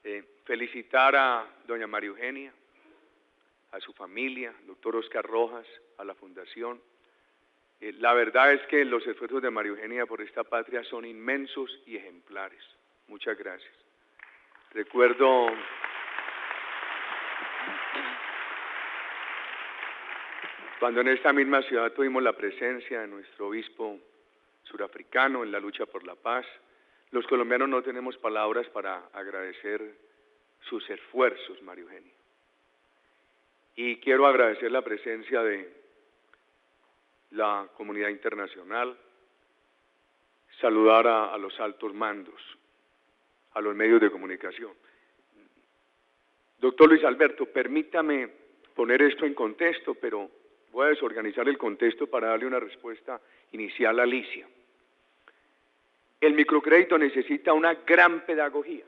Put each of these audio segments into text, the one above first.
Felicitar a doña María Eugenia, a su familia, doctor Oscar Rojas, a la Fundación. La verdad es que los esfuerzos de María Eugenia por esta patria son inmensos y ejemplares. Muchas gracias. Recuerdo cuando en esta misma ciudad tuvimos la presencia de nuestro obispo surafricano en la lucha por la paz. Los colombianos no tenemos palabras para agradecer sus esfuerzos, María Eugenia. Y quiero agradecer la presencia de la comunidad internacional, saludar a los altos mandos, a los medios de comunicación. Doctor Luis Alberto, permítame poner esto en contexto, pero voy a desorganizar el contexto para darle una respuesta inicial a Alicia. El microcrédito necesita una gran pedagogía.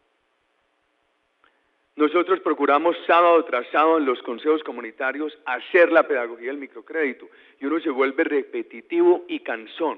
Nosotros procuramos sábado tras sábado en los consejos comunitarios hacer la pedagogía del microcrédito y uno se vuelve repetitivo y cansón.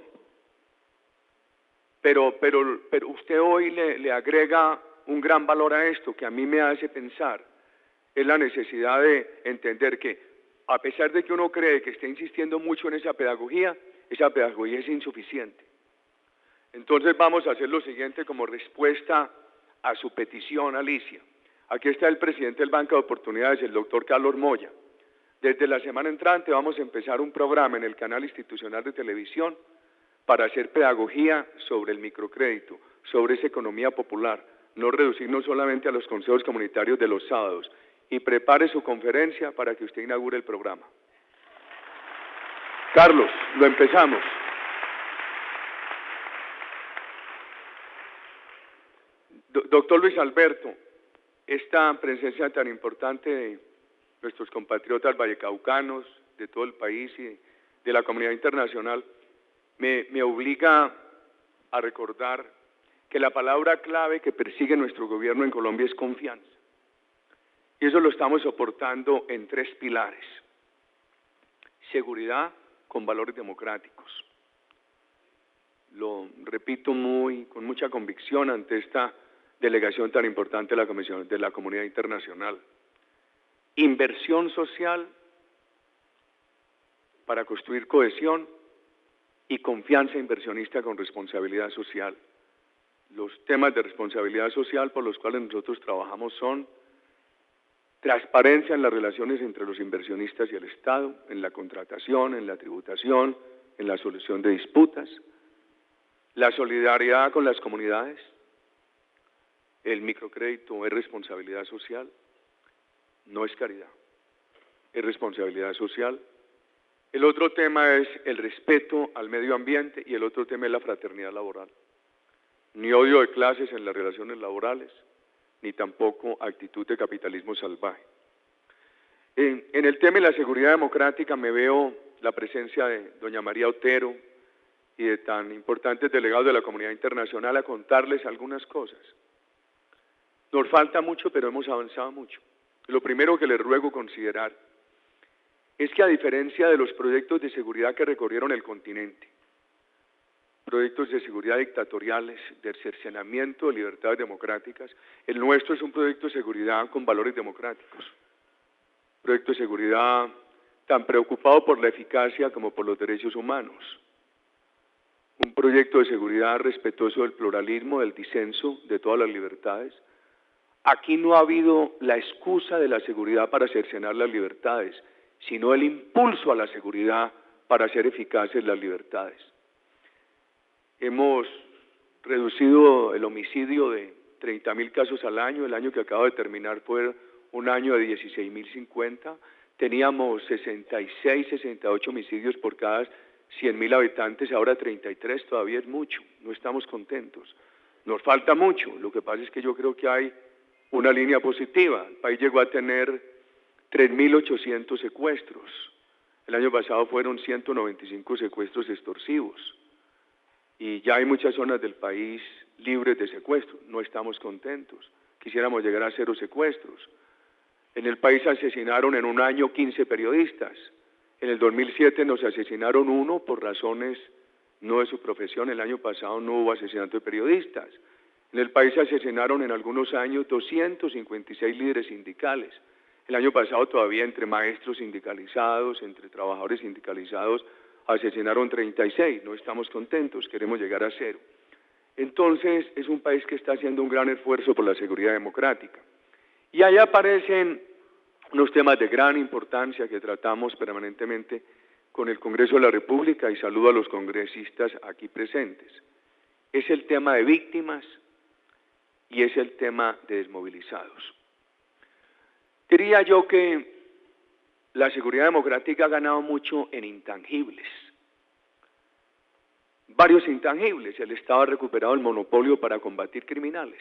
Pero usted hoy le agrega un gran valor a esto que a mí me hace pensar, es la necesidad de entender que a pesar de que uno cree que está insistiendo mucho en esa pedagogía es insuficiente. Entonces vamos a hacer lo siguiente como respuesta a su petición, Alicia. Aquí está el presidente del Banco de Oportunidades, el doctor Carlos Moya. Desde la semana entrante vamos a empezar un programa en el canal institucional de televisión para hacer pedagogía sobre el microcrédito, sobre esa economía popular, no reducirnos solamente a los consejos comunitarios de los sábados. Y prepare su conferencia para que usted inaugure el programa. Carlos, lo empezamos. Doctor Luis Alberto, esta presencia tan importante de nuestros compatriotas vallecaucanos, de todo el país y de la comunidad internacional, me obliga a recordar que la palabra clave que persigue nuestro gobierno en Colombia es confianza. Y eso lo estamos soportando en 3 pilares. Seguridad con valores democráticos. Lo repito con mucha convicción ante esta delegación tan importante de la Comisión de la Comunidad Internacional. Inversión social para construir cohesión y confianza inversionista con responsabilidad social. Los temas de responsabilidad social por los cuales nosotros trabajamos son transparencia en las relaciones entre los inversionistas y el Estado, en la contratación, en la tributación, en la solución de disputas, la solidaridad con las comunidades, el microcrédito es responsabilidad social, no es caridad, es responsabilidad social. El otro tema es el respeto al medio ambiente y el otro tema es la fraternidad laboral. Ni odio de clases en las relaciones laborales, ni tampoco actitud de capitalismo salvaje. En el tema de la seguridad democrática me veo la presencia de doña María Otero y de tan importantes delegados de la comunidad internacional a contarles algunas cosas. Nos falta mucho, pero hemos avanzado mucho. Lo primero que les ruego considerar es que a diferencia de los proyectos de seguridad que recorrieron el continente, proyectos de seguridad dictatoriales, de cercenamiento de libertades democráticas, el nuestro es un proyecto de seguridad con valores democráticos, proyecto de seguridad tan preocupado por la eficacia como por los derechos humanos, un proyecto de seguridad respetuoso del pluralismo, del disenso, de todas las libertades. Aquí no ha habido la excusa de la seguridad para cercenar las libertades, sino el impulso a la seguridad para hacer eficaces las libertades. Hemos reducido el homicidio de 30.000 casos al año. El año que acaba de terminar fue un año de 16.050. Teníamos 66, 68 homicidios por cada 100.000 habitantes, ahora 33, todavía es mucho, no estamos contentos. Nos falta mucho, lo que pasa es que yo creo que hay una línea positiva. El país llegó a tener 3.800 secuestros. El año pasado fueron 195 secuestros extorsivos. Y ya hay muchas zonas del país libres de secuestro, no estamos contentos, quisiéramos llegar a 0 secuestros. En el país asesinaron en un año 15 periodistas, en el 2007 nos asesinaron 1 por razones no de su profesión, el año pasado no hubo asesinato de periodistas, En el país se asesinaron en algunos años 256 líderes sindicales. El año pasado todavía entre maestros sindicalizados, entre trabajadores sindicalizados, asesinaron 36. No estamos contentos, queremos llegar a 0. Entonces, es un país que está haciendo un gran esfuerzo por la seguridad democrática. Y ahí aparecen unos temas de gran importancia que tratamos permanentemente con el Congreso de la República, y saludo a los congresistas aquí presentes. Es el tema de víctimas y es el tema de desmovilizados. Diría yo que la seguridad democrática ha ganado mucho en intangibles. Varios intangibles. El Estado ha recuperado el monopolio para combatir criminales.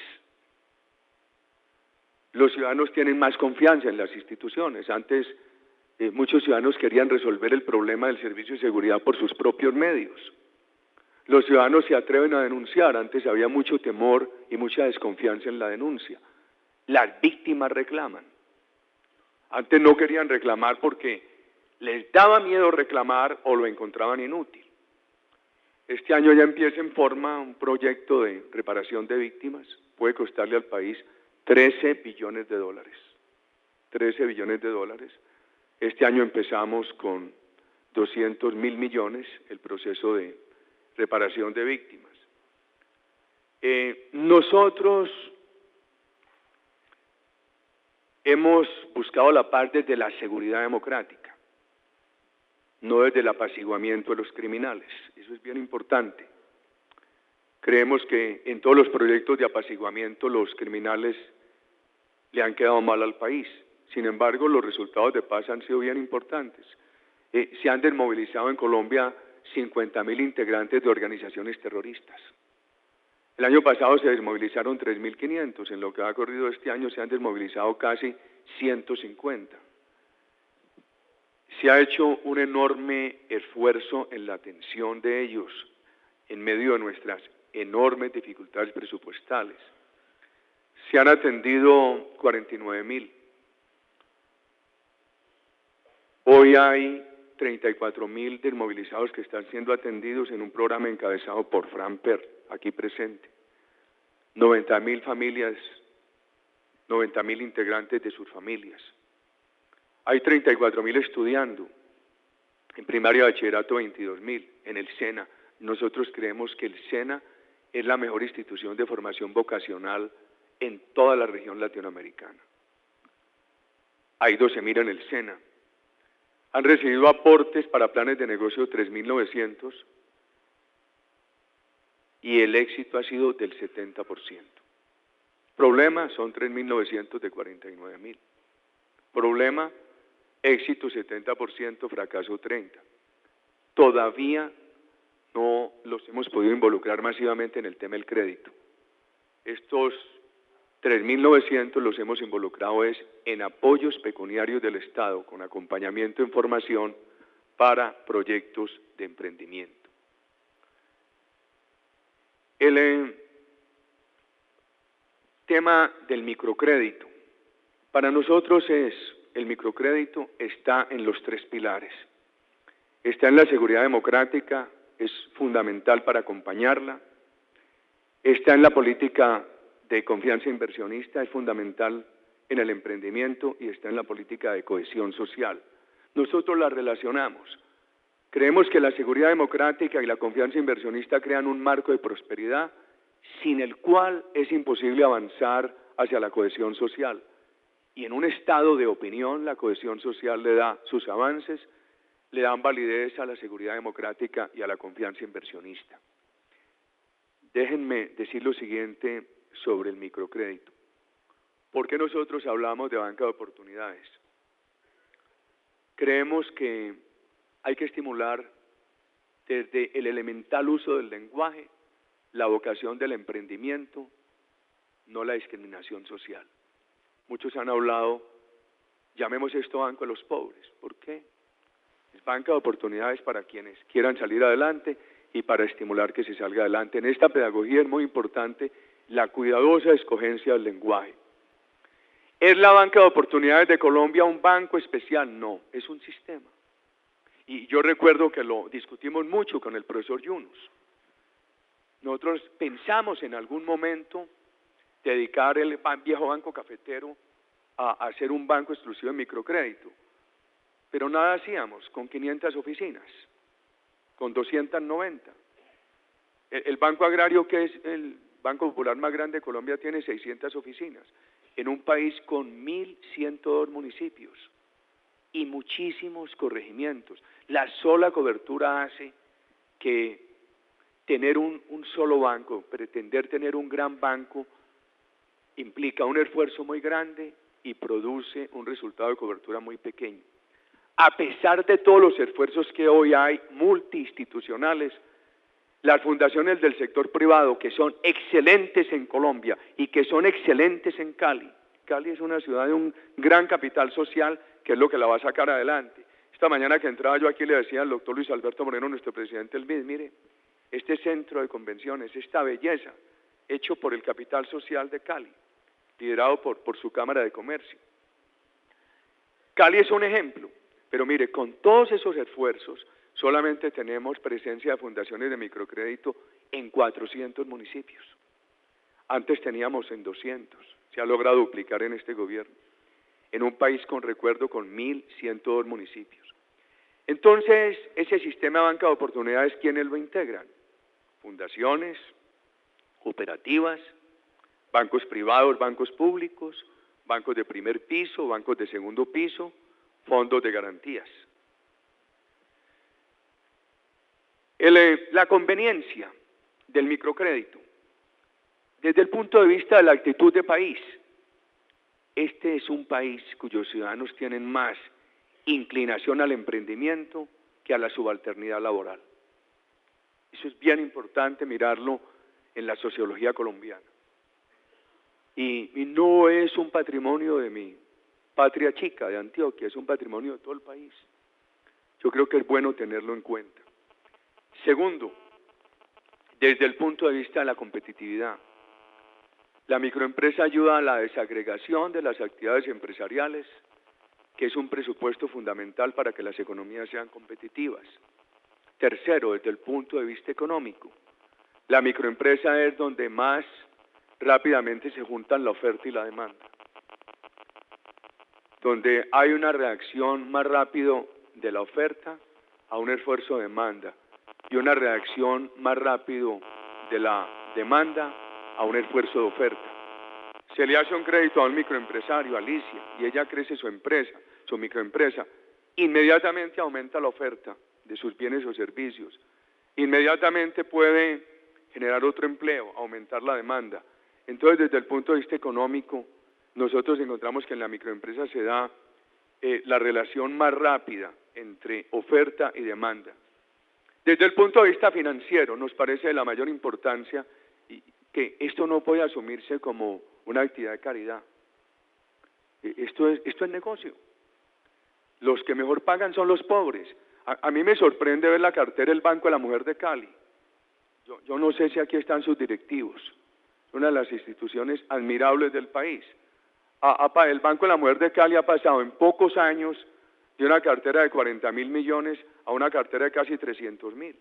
Los ciudadanos tienen más confianza en las instituciones. Antes, muchos ciudadanos querían resolver el problema del servicio de seguridad por sus propios medios. Los ciudadanos se atreven a denunciar. Antes había mucho temor y mucha desconfianza en la denuncia. Las víctimas reclaman. Antes no querían reclamar porque les daba miedo reclamar o lo encontraban inútil. Este año ya empieza en forma un proyecto de reparación de víctimas. Puede costarle al país 13 billones de dólares. 13 billones de dólares. Este año empezamos con 200.000 millones el proceso de reparación de víctimas. Nosotros hemos buscado la parte de la seguridad democrática, no desde el apaciguamiento de los criminales. Eso es bien importante. Creemos que en todos los proyectos de apaciguamiento los criminales le han quedado mal al país. Sin embargo, los resultados de paz han sido bien importantes. Se han desmovilizado en Colombia 50.000 integrantes de organizaciones terroristas. El año pasado se desmovilizaron 3.500, en lo que ha corrido este año se han desmovilizado casi 150. Se ha hecho un enorme esfuerzo en la atención de ellos en medio de nuestras enormes dificultades presupuestales. Se han atendido 49.000. Hoy hay 34.000 desmovilizados que están siendo atendidos en un programa encabezado por Fran Per, aquí presente. 90.000 familias, 90.000 integrantes de sus familias. Hay 34.000 estudiando, en primaria y bachillerato 22.000, en el SENA. Nosotros creemos que el SENA es la mejor institución de formación vocacional en toda la región latinoamericana. Hay 12.000 en el SENA. Han recibido aportes para planes de negocio 3.900 y el éxito ha sido del 70%. Problema son 3.900 de 49.000. Problema, éxito 70%, fracaso 30%. Todavía no los hemos podido involucrar masivamente en el tema del crédito. Estos 3.900 los hemos involucrado en apoyos pecuniarios del Estado con acompañamiento en formación para proyectos de emprendimiento. El tema del microcrédito. Para nosotros el microcrédito está en los 3 pilares. Está en la seguridad democrática, es fundamental para acompañarla. Está en la política de confianza inversionista, es fundamental en el emprendimiento, y está en la política de cohesión social. Nosotros la relacionamos. Creemos que la seguridad democrática y la confianza inversionista crean un marco de prosperidad sin el cual es imposible avanzar hacia la cohesión social. Y en un estado de opinión, la cohesión social le da sus avances, le dan validez a la seguridad democrática y a la confianza inversionista. Déjenme decir lo siguiente sobre el microcrédito. ¿Por qué nosotros hablamos de banca de oportunidades? Creemos que hay que estimular desde el elemental uso del lenguaje la vocación del emprendimiento, no la discriminación social. Muchos han hablado, llamemos esto banco de los pobres. ¿Por qué? Es banca de oportunidades para quienes quieran salir adelante y para estimular que se salga adelante. En esta pedagogía es muy importante la cuidadosa escogencia del lenguaje. ¿Es la banca de oportunidades de Colombia un banco especial? No, es un sistema. Y yo recuerdo que lo discutimos mucho con el profesor Yunus. Nosotros pensamos en algún momento dedicar el viejo banco cafetero a ser un banco exclusivo de microcrédito. Pero nada hacíamos con 500 oficinas, con 290. El Banco Agrario, que es el Banco Popular más grande de Colombia, tiene 600 oficinas, en un país con 1.102 municipios y muchísimos corregimientos. La sola cobertura hace que tener un solo banco, pretender tener un gran banco, implica un esfuerzo muy grande y produce un resultado de cobertura muy pequeño. A pesar de todos los esfuerzos que hoy hay multiinstitucionales, las fundaciones del sector privado, que son excelentes en Colombia y que son excelentes en Cali. Cali es una ciudad de un gran capital social, que es lo que la va a sacar adelante. Esta mañana que entraba yo aquí le decía al doctor Luis Alberto Moreno, nuestro presidente del BID, mire, este centro de convenciones, esta belleza, hecho por el capital social de Cali, liderado por su Cámara de Comercio. Cali es un ejemplo, pero mire, con todos esos esfuerzos, solamente tenemos presencia de fundaciones de microcrédito en 400 municipios. Antes teníamos en 200, se ha logrado duplicar en este gobierno, en un país con 1.102 municipios. Entonces, ese sistema de banca de oportunidades, ¿quiénes lo integran? Fundaciones, cooperativas, bancos privados, bancos públicos, bancos de primer piso, bancos de segundo piso, fondos de garantías. La conveniencia del microcrédito, desde el punto de vista de la actitud de país, este es un país cuyos ciudadanos tienen más inclinación al emprendimiento que a la subalternidad laboral. Eso es bien importante mirarlo en la sociología colombiana. Y no es un patrimonio de mi patria chica, de Antioquia, es un patrimonio de todo el país. Yo creo que es bueno tenerlo en cuenta. Segundo, desde el punto de vista de la competitividad, la microempresa ayuda a la desagregación de las actividades empresariales, que es un presupuesto fundamental para que las economías sean competitivas. Tercero, desde el punto de vista económico, la microempresa es donde más rápidamente se juntan la oferta y la demanda, donde hay una reacción más rápido de la oferta a un esfuerzo de demanda y una reacción más rápido de la demanda a un esfuerzo de oferta. Se le hace un crédito a un microempresario, Alicia, y ella crece su empresa, su microempresa, inmediatamente aumenta la oferta de sus bienes o servicios, inmediatamente puede generar otro empleo, aumentar la demanda. Entonces, desde el punto de vista económico, nosotros encontramos que en la microempresa se da la relación más rápida entre oferta y demanda. Desde el punto de vista financiero, nos parece de la mayor importancia que esto no puede asumirse como una actividad de caridad. Esto es negocio. Los que mejor pagan son los pobres. A mí me sorprende ver la cartera del Banco de la Mujer de Cali. Yo no sé si aquí están sus directivos. Es una de las instituciones admirables del país. El Banco de la Mujer de Cali ha pasado en pocos años de una cartera de 40.000 millones a una cartera de casi 300.000.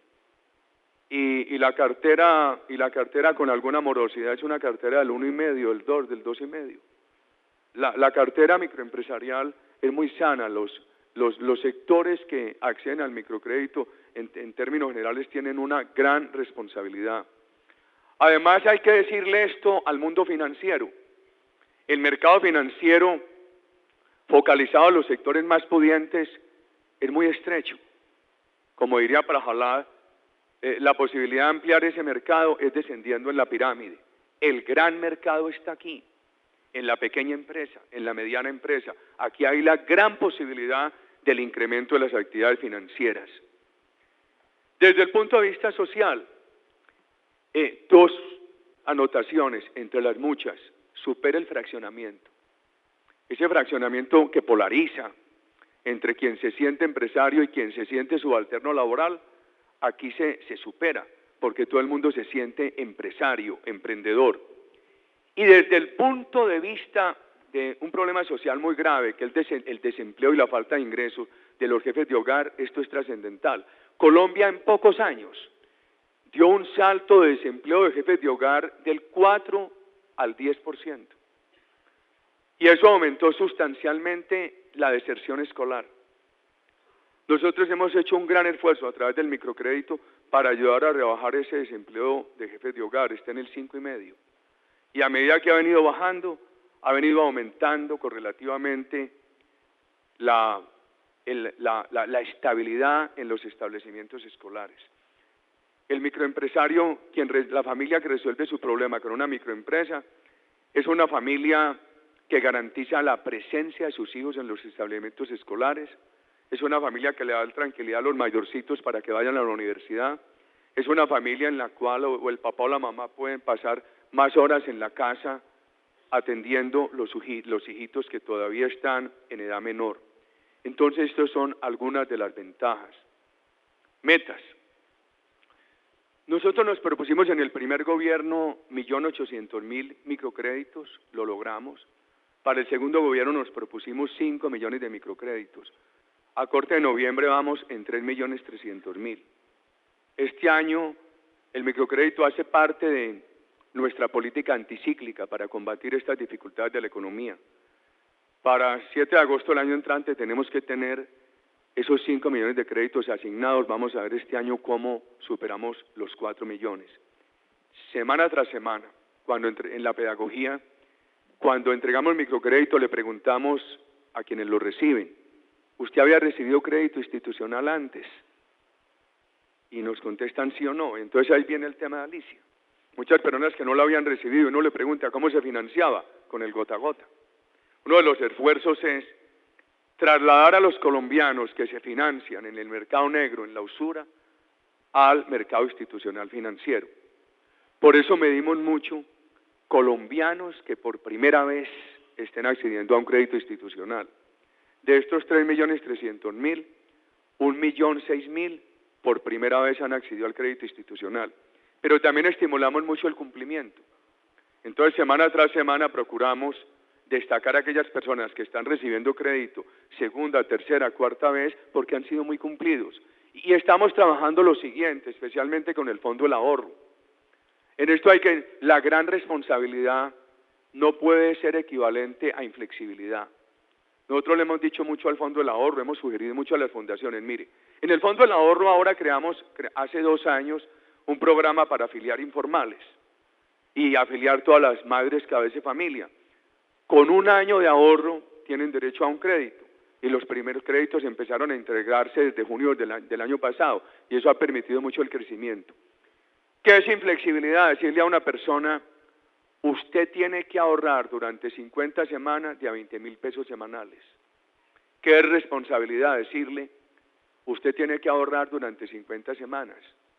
Y la cartera con alguna morosidad es una cartera del 1,5, del 2, del 2,5. La cartera microempresarial es muy sana. Los sectores que acceden al microcrédito en términos generales tienen una gran responsabilidad. Además, hay que decirle esto al mundo financiero. El mercado financiero focalizado en los sectores más pudientes es muy estrecho. Como diría Prahalad, la posibilidad de ampliar ese mercado es descendiendo en la pirámide. El gran mercado está aquí, en la pequeña empresa, en la mediana empresa. Aquí hay la gran posibilidad del incremento de las actividades financieras. Desde el punto de vista social, dos anotaciones entre las muchas. Supera el fraccionamiento. Ese fraccionamiento que polariza entre quien se siente empresario y quien se siente subalterno laboral, aquí se supera, porque todo el mundo se siente empresario, emprendedor. Y desde el punto de vista de un problema social muy grave, que es el desempleo y la falta de ingresos de los jefes de hogar, esto es trascendental. Colombia en pocos años dio un salto de desempleo de jefes de hogar del 4 al 10%. Y eso aumentó sustancialmente la deserción escolar. Nosotros hemos hecho un gran esfuerzo a través del microcrédito para ayudar a rebajar ese desempleo de jefes de hogar, está en el 5,5%. Y a medida que ha venido bajando, ha venido aumentando correlativamente la estabilidad en los establecimientos escolares. El microempresario, la familia que resuelve su problema con una microempresa, es una familia que garantiza la presencia de sus hijos en los establecimientos escolares, es una familia que le da tranquilidad a los mayorcitos para que vayan a la universidad, es una familia en la cual o el papá o la mamá pueden pasar más horas en la casa atendiendo los hijitos que todavía están en edad menor. Entonces, estas son algunas de las ventajas. Metas. Nosotros nos propusimos en el primer gobierno 1.800.000 microcréditos, lo logramos. Para el segundo gobierno nos propusimos 5 millones de microcréditos. A corte de noviembre vamos en 3.300.000. Este año el microcrédito hace parte de nuestra política anticíclica para combatir estas dificultades de la economía. Para 7 de agosto del año entrante tenemos que tener esos 5 millones de créditos asignados. Vamos a ver este año cómo superamos los 4 millones. Semana tras semana, en la pedagogía, cuando entregamos el microcrédito le preguntamos a quienes lo reciben, ¿usted había recibido crédito institucional antes? Y nos contestan sí o no. Entonces ahí viene el tema de Alicia. Muchas personas que no lo habían recibido, uno le pregunta cómo se financiaba, con el gota a gota. Uno de los esfuerzos es trasladar a los colombianos que se financian en el mercado negro, en la usura, al mercado institucional financiero. Por eso medimos mucho colombianos que por primera vez estén accediendo a un crédito institucional. De estos 3.300.000, 1.006.000 por primera vez han accedido al crédito institucional. Pero también estimulamos mucho el cumplimiento. Entonces, semana tras semana procuramos destacar a aquellas personas que están recibiendo crédito segunda, tercera, cuarta vez porque han sido muy cumplidos. Y estamos trabajando lo siguiente, especialmente con el Fondo del Ahorro. En esto la gran responsabilidad no puede ser equivalente a inflexibilidad. Nosotros le hemos dicho mucho al Fondo del Ahorro, hemos sugerido mucho a las fundaciones. Mire, en el Fondo del Ahorro ahora creamos, hace 2 años, un programa para afiliar informales y afiliar todas las madres cabeza de familia. Con 1 año de ahorro tienen derecho a un crédito y los primeros créditos empezaron a integrarse desde junio del año pasado y eso ha permitido mucho el crecimiento. ¿Qué es inflexibilidad? Decirle a una persona, usted tiene que ahorrar durante 50 semanas de a 20.000 pesos semanales. ¿Qué es responsabilidad? Decirle, usted tiene que ahorrar durante 50 semanas,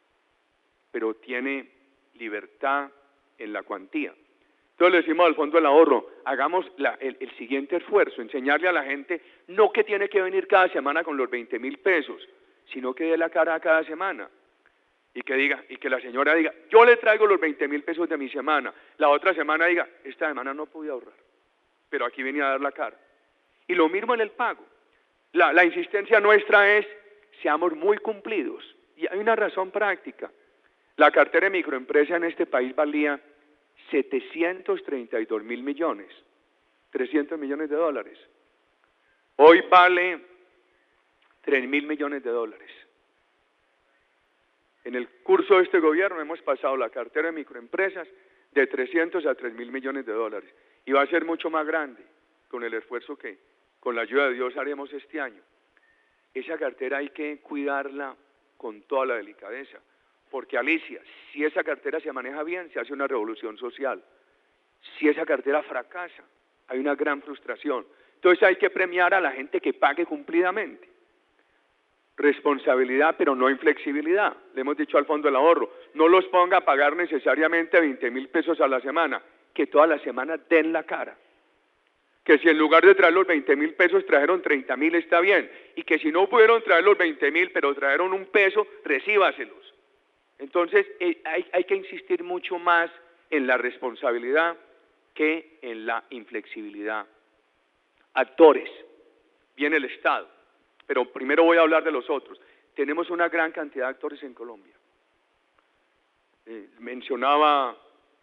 pero tiene libertad en la cuantía. Entonces le decimos al Fondo del Ahorro, hagamos el siguiente esfuerzo, enseñarle a la gente no que tiene que venir cada semana con los 20.000 pesos, sino que dé la cara a cada semana. Y que la señora diga, yo le traigo los 20.000 pesos de mi semana, la otra semana diga, esta semana no pude ahorrar, pero aquí venía a dar la cara. Y lo mismo en el pago. La insistencia nuestra es, seamos muy cumplidos. Y hay una razón práctica. La cartera de microempresa en este país valía 732.000 millones, 300 millones de dólares. Hoy vale 3.000 millones de dólares. En el curso de este gobierno hemos pasado la cartera de microempresas de 300 a 3.000 millones de dólares. Y va a ser mucho más grande con el esfuerzo que, con la ayuda de Dios, haremos este año. Esa cartera hay que cuidarla con toda la delicadeza. Porque Alicia, si esa cartera se maneja bien, se hace una revolución social. Si esa cartera fracasa, hay una gran frustración. Entonces hay que premiar a la gente que pague cumplidamente. Responsabilidad, pero no inflexibilidad. Le hemos dicho al Fondo del Ahorro, no los ponga a pagar necesariamente 20.000 pesos a la semana, que toda la semana den la cara. Que si en lugar de traer los 20.000 pesos trajeron 30.000 está bien. Y que si no pudieron traer los 20.000, pero trajeron 1 peso, recíbaselos. Entonces, hay que insistir mucho más en la responsabilidad que en la inflexibilidad. Actores, viene el Estado, pero primero voy a hablar de los otros. Tenemos una gran cantidad de actores en Mencionaba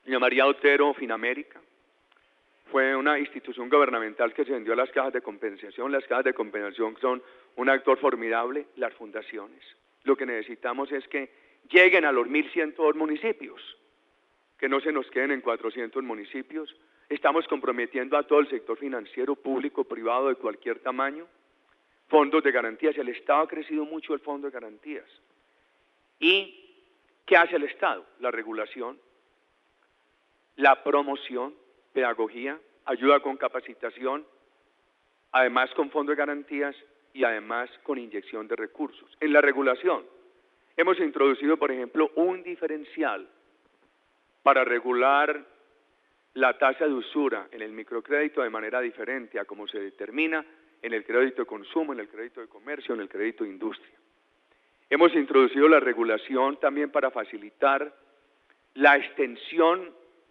Doña María Otero, Finamérica, fue una institución gubernamental que se vendió a las cajas de compensación. Las cajas de compensación son un actor formidable, las fundaciones. Lo que necesitamos es que lleguen a los 1.102 municipios, que no se nos queden en 400 municipios. Estamos comprometiendo a todo el sector financiero, público, privado, de cualquier tamaño. Fondos de garantías. El Estado ha crecido mucho el fondo de garantías. ¿Y qué hace el Estado? La regulación, la promoción, pedagogía, ayuda con capacitación, además con fondo de garantías y además con inyección de recursos. En la regulación hemos introducido, por ejemplo, un diferencial para regular la tasa de usura en el microcrédito de manera diferente a como se determina en el crédito de consumo, en el crédito de comercio, en el crédito de industria. Hemos introducido la regulación también para facilitar la extensión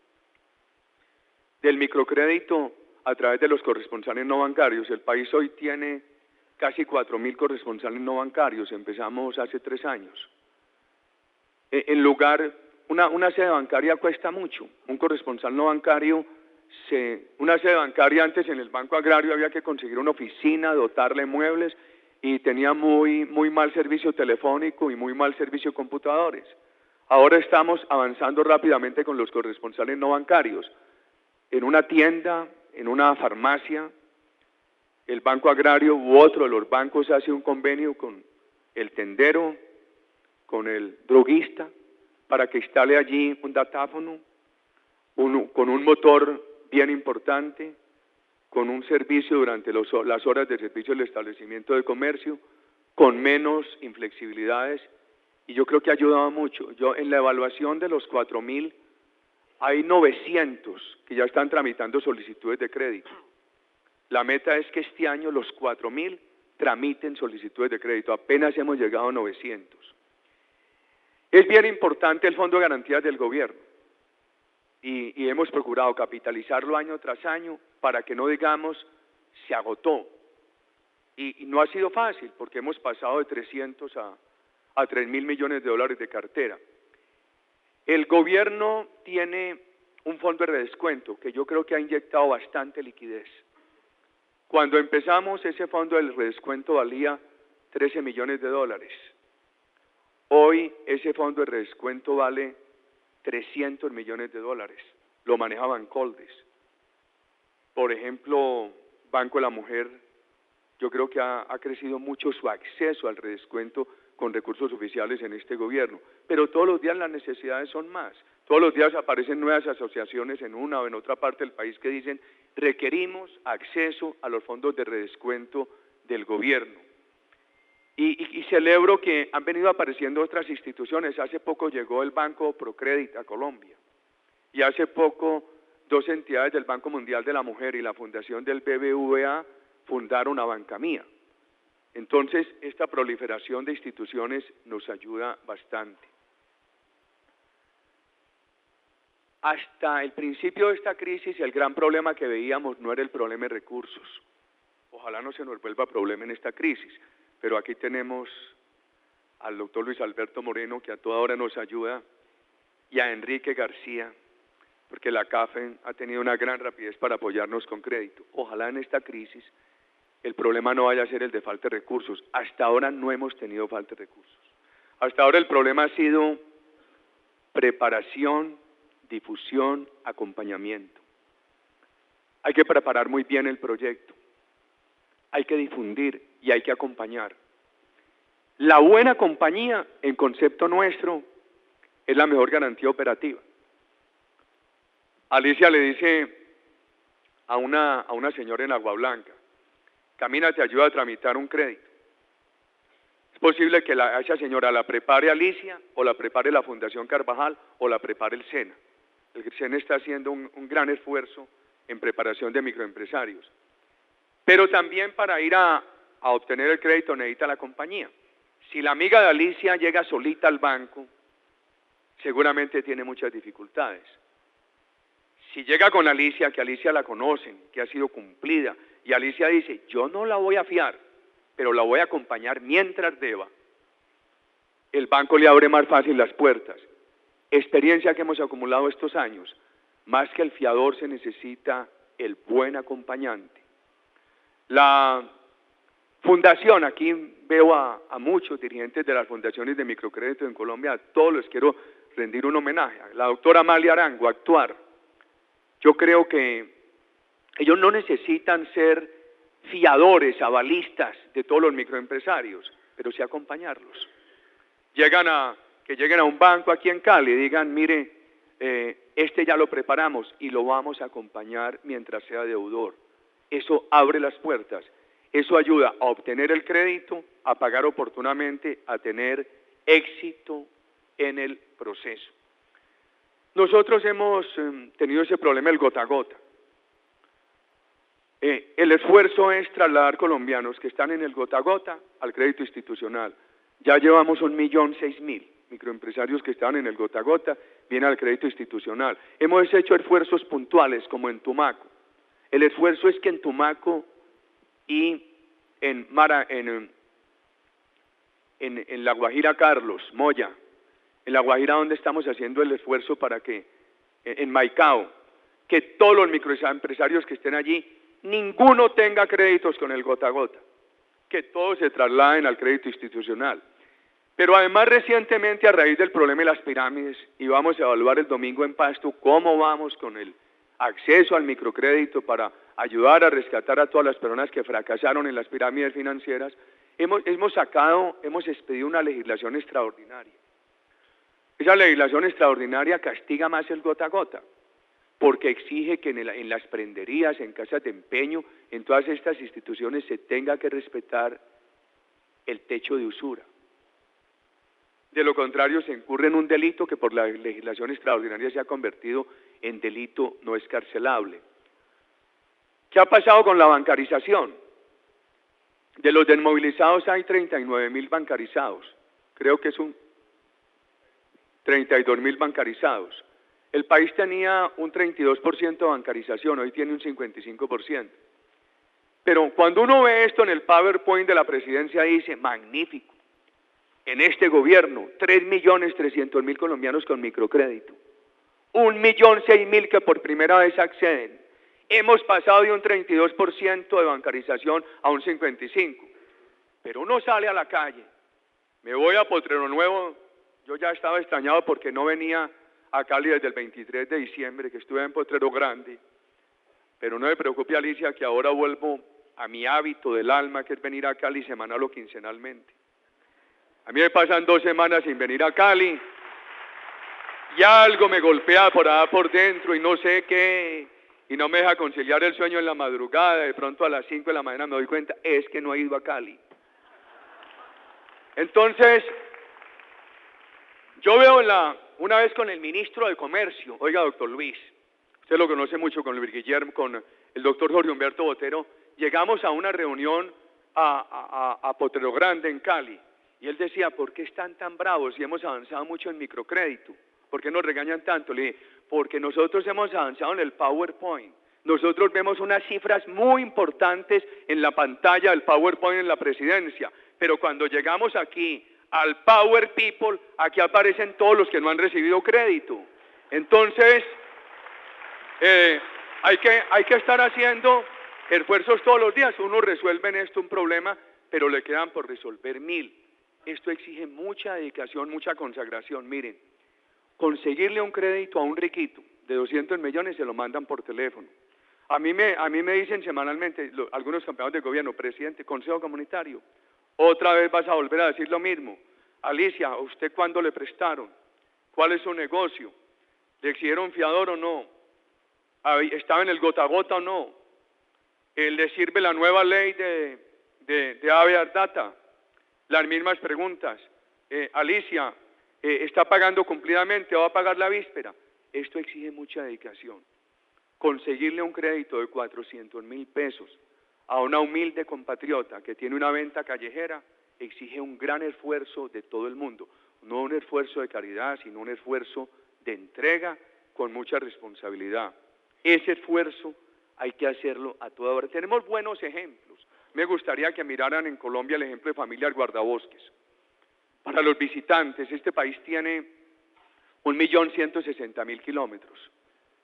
del microcrédito a través de los corresponsales no bancarios. El país hoy tiene casi 4.000 corresponsales no bancarios, empezamos hace 3 años. En lugar, una sede bancaria cuesta mucho, un corresponsal no bancario, una sede bancaria antes en el Banco Agrario había que conseguir una oficina, dotarle muebles y tenía muy mal servicio telefónico y muy mal servicio de computadores. Ahora estamos avanzando rápidamente con los corresponsales no bancarios. En una tienda, en una farmacia, el Banco Agrario u otro de los bancos hace un convenio con el tendero, con el droguista, para que instale allí un datáfono, con un motor bien importante, con un servicio durante las horas de servicio del establecimiento de comercio, con menos inflexibilidades, y yo creo que ha ayudado mucho. En la evaluación de los 4.000, hay 900 que ya están tramitando solicitudes de crédito. La meta es que este año los 4.000 tramiten solicitudes de crédito, apenas hemos llegado a 900. Es bien importante el Fondo de Garantías del Gobierno y hemos procurado capitalizarlo año tras año para que no digamos se agotó. Y no ha sido fácil porque hemos pasado de 300 a 3.000 millones de dólares de cartera. El gobierno tiene un fondo de redescuento que yo creo que ha inyectado bastante liquidez. Cuando empezamos, ese fondo del redescuento valía 13 millones de dólares. Hoy ese fondo de redescuento vale 300 millones de dólares. Lo maneja Bancoldes. Por ejemplo, Banco de la Mujer, yo creo que ha crecido mucho su acceso al redescuento con recursos oficiales en este gobierno, pero todos los días las necesidades son más. Todos los días aparecen nuevas asociaciones en una o en otra parte del país que dicen requerimos acceso a los fondos de redescuento del gobierno. Y celebro que han venido apareciendo otras instituciones. Hace poco llegó el Banco Procredit a Colombia y hace poco 2 entidades del Banco Mundial de la Mujer y la Fundación del BBVA fundaron a Banca Mía. Entonces, esta proliferación de instituciones nos ayuda bastante. Hasta el principio de esta crisis, el gran problema que veíamos no era el problema de recursos. Ojalá no se nos vuelva problema en esta crisis, pero aquí tenemos al doctor Luis Alberto Moreno, que a toda hora nos ayuda, y a Enrique García, porque la CAFE ha tenido una gran rapidez para apoyarnos con crédito. Ojalá en esta crisis el problema no vaya a ser el de falta de recursos. Hasta ahora no hemos tenido falta de recursos. Hasta ahora el problema ha sido preparación, difusión, acompañamiento. Hay que preparar muy bien el proyecto, hay que difundir y hay que acompañar. La buena compañía, en concepto nuestro, es la mejor garantía operativa. Alicia le dice a una señora en Agua Blanca, Camina te ayuda a tramitar un crédito. Es posible que esa señora la prepare Alicia, o la prepare la Fundación Carvajal, o la prepare el SENA. El SENA está haciendo un gran esfuerzo en preparación de microempresarios. Pero también para ir a obtener el crédito necesita la compañía. Si la amiga de Alicia llega solita al banco, seguramente tiene muchas dificultades. Si llega con Alicia, que Alicia la conocen, que ha sido cumplida, y Alicia dice, yo no la voy a fiar, pero la voy a acompañar mientras deba, el banco le abre más fácil las puertas. Experiencia que hemos acumulado estos años. Más que el fiador se necesita el buen acompañante. La fundación, aquí veo a muchos dirigentes de las fundaciones de microcrédito en Colombia, a todos les quiero rendir un homenaje. La doctora Amalia Arango, Actuar. Yo creo que ellos no necesitan ser fiadores, avalistas de todos los microempresarios, pero sí acompañarlos. Que lleguen a un banco aquí en Cali y digan, mire, este ya lo preparamos y lo vamos a acompañar mientras sea deudor. Eso abre las puertas, eso ayuda a obtener el crédito, a pagar oportunamente, a tener éxito en el proceso. Nosotros hemos tenido ese problema del gota a gota. El esfuerzo es trasladar colombianos que están en el gota a gota al crédito institucional. Ya llevamos 1.006.000 microempresarios que están en el gota a gota, vienen al crédito institucional. Hemos hecho esfuerzos puntuales como en Tumaco. El esfuerzo es que en Tumaco y en La Guajira, Carlos, Moya, en La Guajira donde estamos haciendo el esfuerzo para que, en Maicao, que todos los microempresarios que estén allí, ninguno tenga créditos con el gota a gota, que todos se trasladen al crédito institucional. Pero además recientemente a raíz del problema de las pirámides, y vamos a evaluar el domingo en Pasto cómo vamos con el acceso al microcrédito para ayudar a rescatar a todas las personas que fracasaron en las pirámides financieras, hemos expedido una legislación extraordinaria. Esa legislación extraordinaria castiga más el gota a gota, porque exige que en las prenderías, en casas de empeño, en todas estas instituciones se tenga que respetar el techo de usura. De lo contrario, se incurre en un delito que por la legislación extraordinaria se ha convertido en delito no escarcelable. ¿Qué ha pasado con la bancarización? De los desmovilizados hay 39.000 bancarizados. Creo que es 32.000 bancarizados. El país tenía un 32% de bancarización, hoy tiene un 55%. Pero cuando uno ve esto en el PowerPoint de la presidencia dice, magnífico. En este gobierno, 3.300.000 colombianos con microcrédito. 1.006.000 que por primera vez acceden. Hemos pasado de un 32% de bancarización a un 55%. Pero uno sale a la calle. Me voy a Potrero Nuevo. Yo ya estaba extrañado porque no venía a Cali desde el 23 de diciembre, que estuve en Potrero Grande. Pero no me preocupe, Alicia, que ahora vuelvo a mi hábito del alma, que es venir a Cali semanal o quincenalmente. A mí me pasan 2 semanas sin venir a Cali y algo me golpea por allá por dentro y no sé qué, y no me deja conciliar el sueño en la madrugada. De pronto a las 5 de la mañana me doy cuenta, es que no he ido a Cali. Entonces, yo veo una vez con el ministro de Comercio, oiga, doctor Luis, usted lo conoce mucho con Luis Guillermo, con el doctor Jorge Humberto Botero, llegamos a una reunión a Potrero Grande en Cali. Y él decía, ¿por qué están tan bravos si hemos avanzado mucho en microcrédito? ¿Por qué nos regañan tanto? Le dije, porque nosotros hemos avanzado en el PowerPoint. Nosotros vemos unas cifras muy importantes en la pantalla del PowerPoint en la presidencia. Pero cuando llegamos aquí al Power People, aquí aparecen todos los que no han recibido crédito. Entonces, hay que estar haciendo esfuerzos todos los días. Uno resuelve en esto un problema, pero le quedan por resolver 1.000. Esto exige mucha dedicación, mucha consagración. Miren, conseguirle un crédito a un riquito de 200 millones se lo mandan por teléfono. A mí me dicen semanalmente algunos campeones de gobierno, presidente, consejo comunitario, otra vez vas a volver a decir lo mismo. Alicia, ¿a usted cuándo le prestaron? ¿Cuál es su negocio? ¿Le exigieron fiador o no? ¿Estaba en el gota a gota o no? ¿Le sirve la nueva ley de Habeas Data? Las mismas preguntas. Alicia, ¿está pagando cumplidamente o va a pagar la víspera? Esto exige mucha dedicación. Conseguirle un crédito de 400.000 pesos a una humilde compatriota que tiene una venta callejera exige un gran esfuerzo de todo el mundo. No un esfuerzo de caridad, sino un esfuerzo de entrega con mucha responsabilidad. Ese esfuerzo hay que hacerlo a toda hora. Tenemos buenos ejemplos. Me gustaría que miraran en Colombia el ejemplo de Familias Guardabosques. Para los visitantes, este país tiene 1.160.000 kilómetros.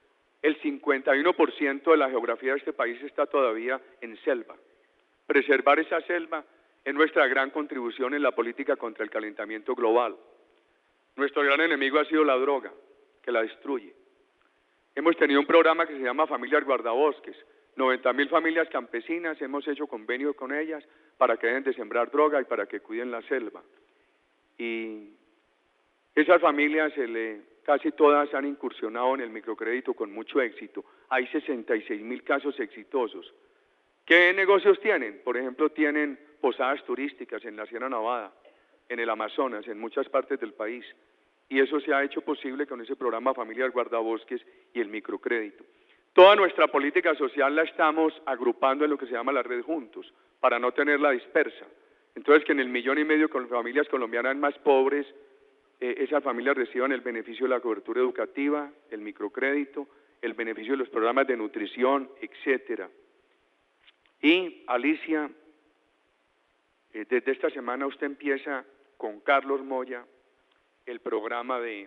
el 51% de la geografía de este país está todavía en selva. Preservar esa selva es nuestra gran contribución en la política contra el calentamiento global. Nuestro gran enemigo ha sido la droga, que la destruye. Hemos tenido un programa que se llama Familias Guardabosques. 90.000 familias campesinas, hemos hecho convenio con ellas para que dejen de sembrar droga y para que cuiden la selva. Y esas familias, casi todas han incursionado en el microcrédito con mucho éxito. Hay 66.000 casos exitosos. ¿Qué negocios tienen? Por ejemplo, tienen posadas turísticas en la Sierra Nevada, en el Amazonas, en muchas partes del país. Y eso se ha hecho posible con ese programa Familias Guardabosques y el microcrédito. Toda nuestra política social la estamos agrupando en lo que se llama la red Juntos, para no tenerla dispersa. Entonces, que en el 1,5 millones de familias colombianas más pobres, esas familias reciban el beneficio de la cobertura educativa, el microcrédito, el beneficio de los programas de nutrición, etcétera. Y, Alicia, desde esta semana usted empieza con Carlos Moya el programa de,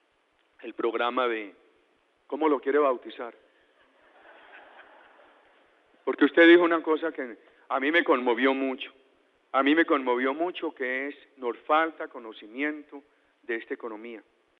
¿cómo lo quiere bautizar? Porque usted dijo una cosa que a mí me conmovió mucho. A mí me conmovió mucho, que es, nos falta conocimiento de esta economía.